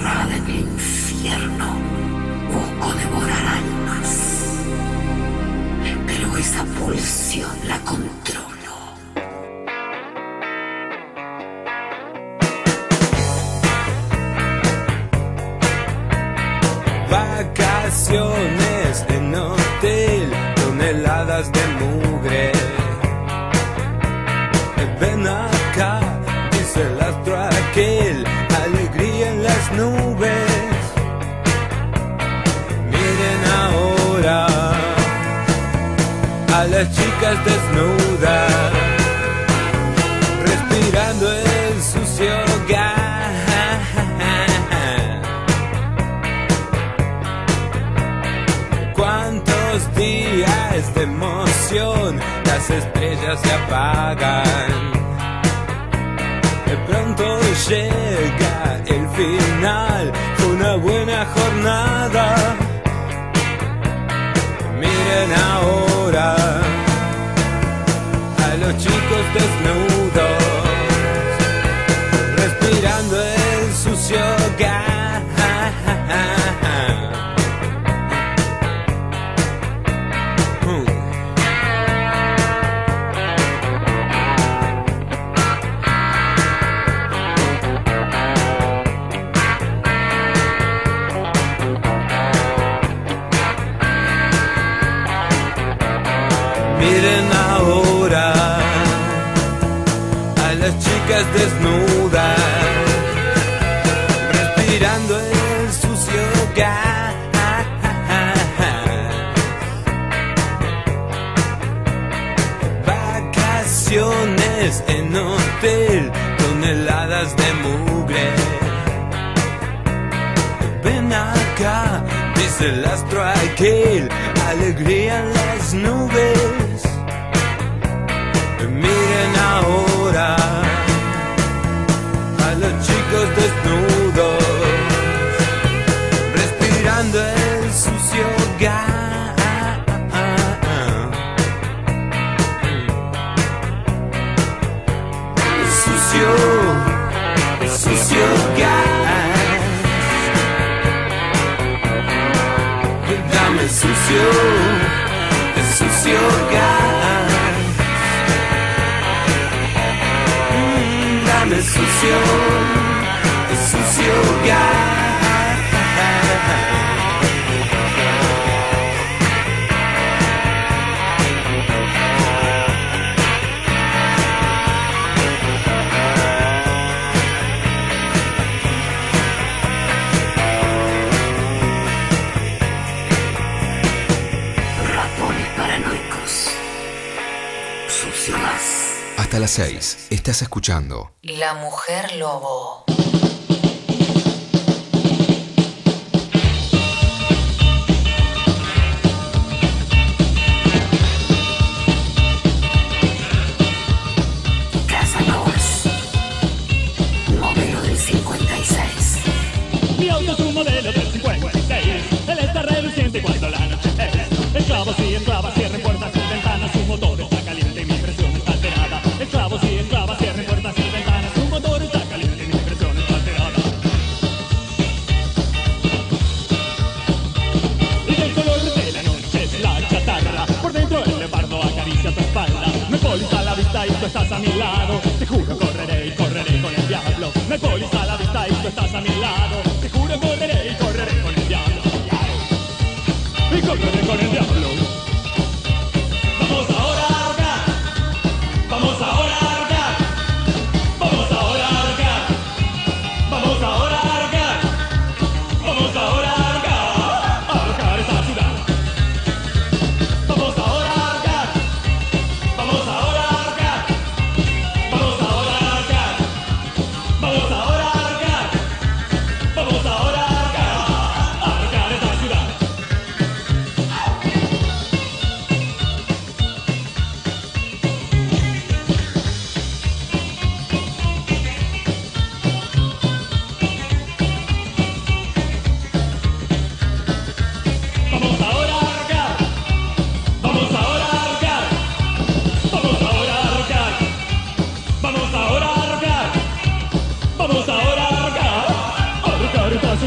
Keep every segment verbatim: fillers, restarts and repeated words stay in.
encerrada en el infierno, busco devorar almas, pero esa pulsión la controlo. Vacaciones en hotel, toneladas de mugre. Ven acá, dice el astro aquel, alegría en las nubes. Miren ahora a las chicas desnudas, respirando el sucio gas. Cuántos días de emoción, las estrellas se apagan. De pronto llega el final, fue una buena jornada. Miren ahora a los chicos desnudos, respirando el sucio gas. Miren ahora a las chicas desnudas, respirando el sucio gas. Vacaciones en hotel, toneladas de mugre. Ven acá, dice el astro aquel, alegría en las nubes. Miren ahora a los chicos desnudos, respirando el sucio gas. El sucio, el sucio gas. Dame el sucio, el sucio gas. Dame el sucio, el sucio gas. Ratones paranoicos. Sucio gas. Hasta las seis, estás escuchando La Mujer Lobo. Casanovas. Modelo del cincuenta y seis. Mi auto es un modelo del cincuenta y seis. Él está reluciente cuando la noche es. Esclavos y esclavas cierren puertas y ventanas. Su motor está caliente y mi presión está alterada. Esclavos y esclavas cierren puertas y ventanas. Su motor está caliente y mi presión está alterada. Y el color de la noche es la chatarra. Por dentro el leopardo acaricia tu espalda. Me polis a la vista y tú estás a mi lado. Te juro correré y correré con el diablo. Me polis a la vista y tú estás a mi lado. Te juro correré y correré con el diablo. Y correré con el diablo. Vamos ahora a ahorcar. Vamos ahora a ahorcar. Vamos ahora a ahorcar. Vamos ahora a ahorcar. Vamos ahora a ahorcar. A ahorcar esta ciudad. Vamos ahora a ahorcar. Vamos ahora a ahorcar. Vamos ahora a ahorcar. Vamos ahora a ahorcar. Vamos ahora a ahorcar. A ahorcar esta ciudad. Vamos ahora a ahorcar. Vamos ahora a ahorcar. Vamos ahora a ahorcar. Vamos ahora a ahorcar. Vamos ahora a ahorcar. A ahorcar esta ciudad.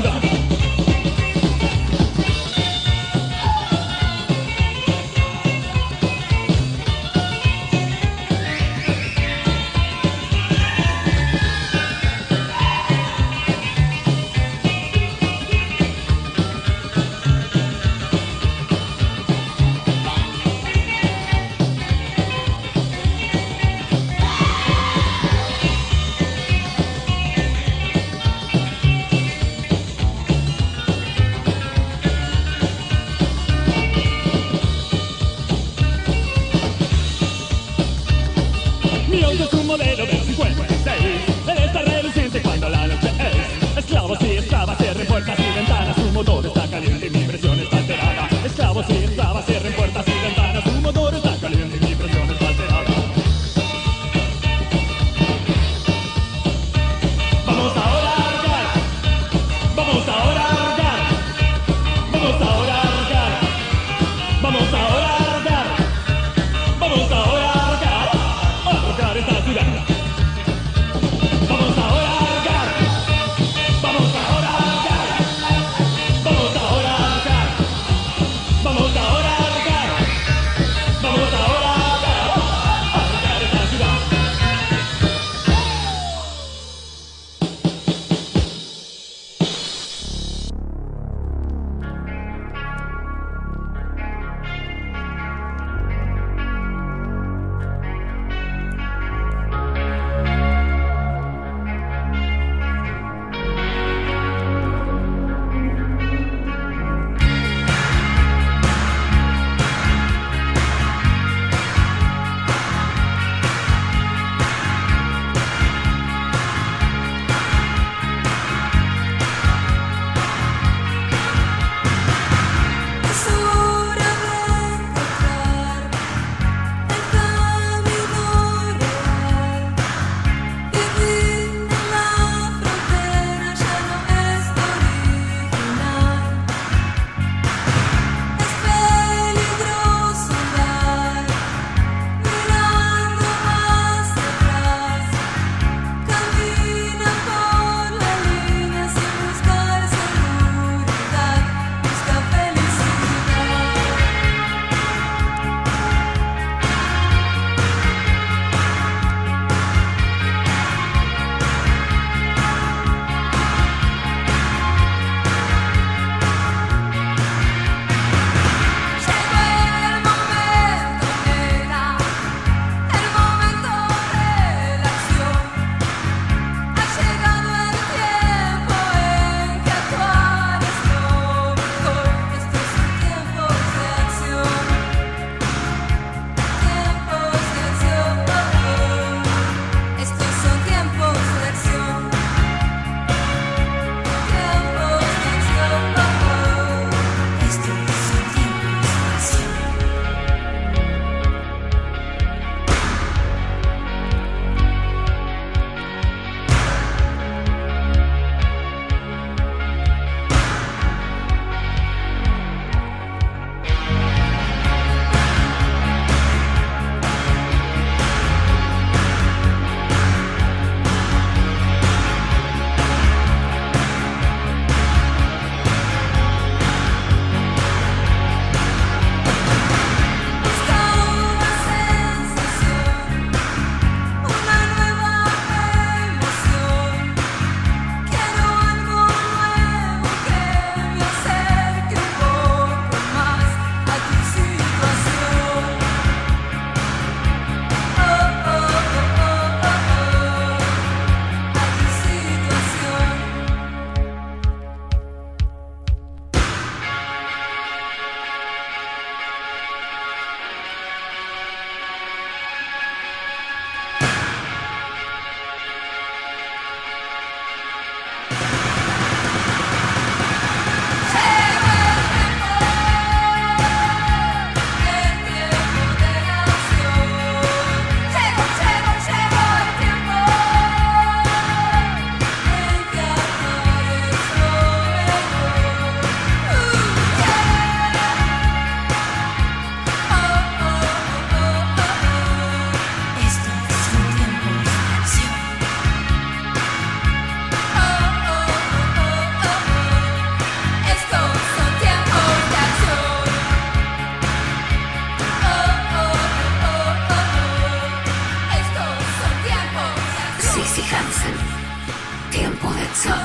canción.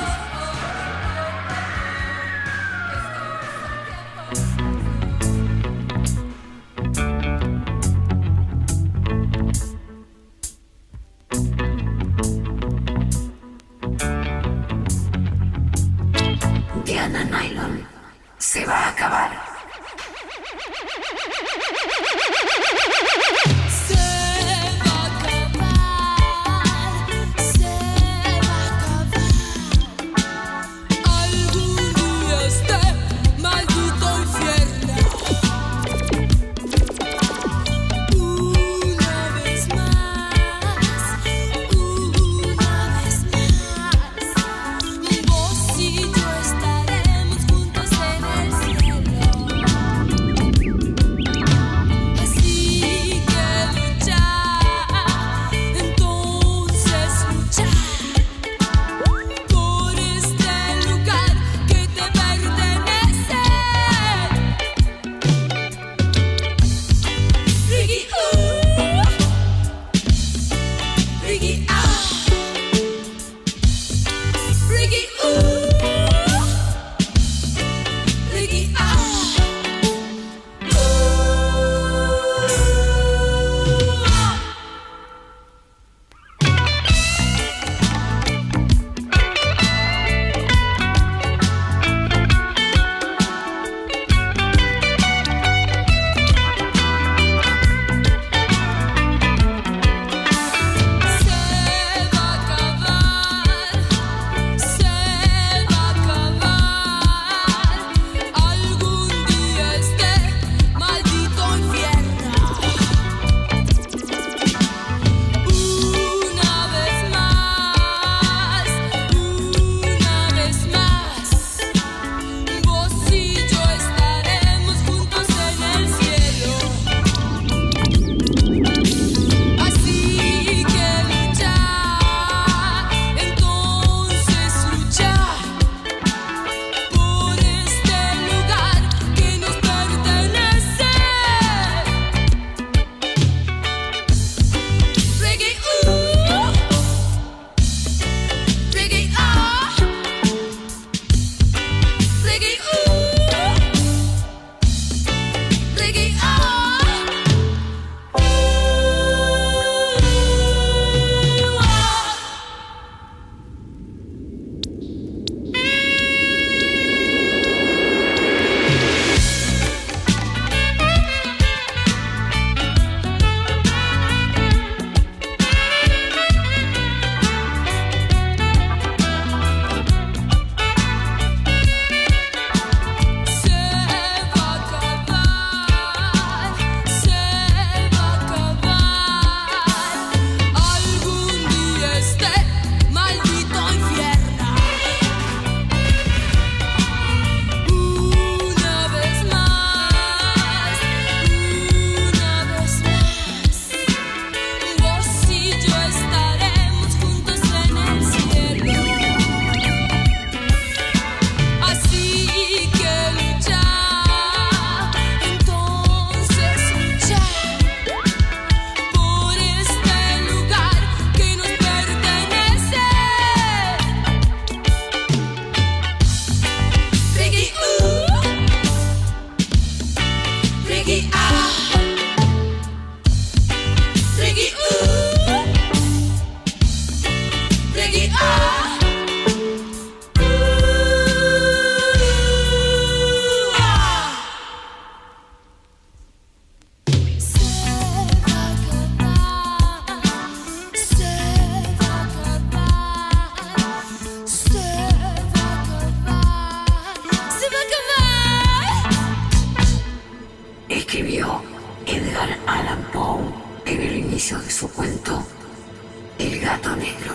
Diana Nylon se va a acabar. Escribió Edgar Allan Poe en el inicio de su cuento El gato negro.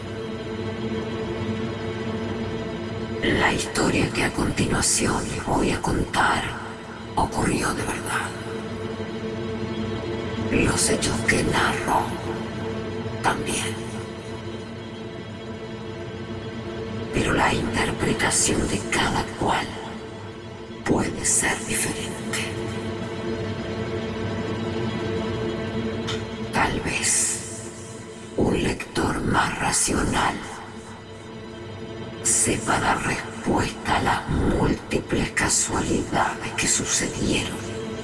La historia que a continuación les voy a contar ocurrió de verdad. Los hechos que narro también. Pero la interpretación de cada cual puede ser diferente. Tal vez un lector más racional sepa dar respuesta a las múltiples casualidades que sucedieron,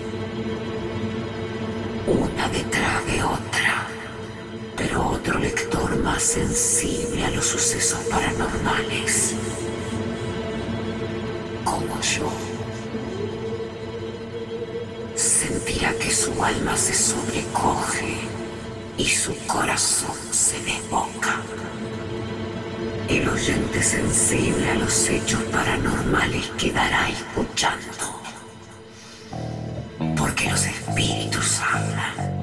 una detrás de otra, pero otro lector más sensible a los sucesos paranormales, como yo, sentirá que su alma se sobrecoge y su corazón se desboca. El oyente sensible a los hechos paranormales quedará escuchando, porque los espíritus hablan.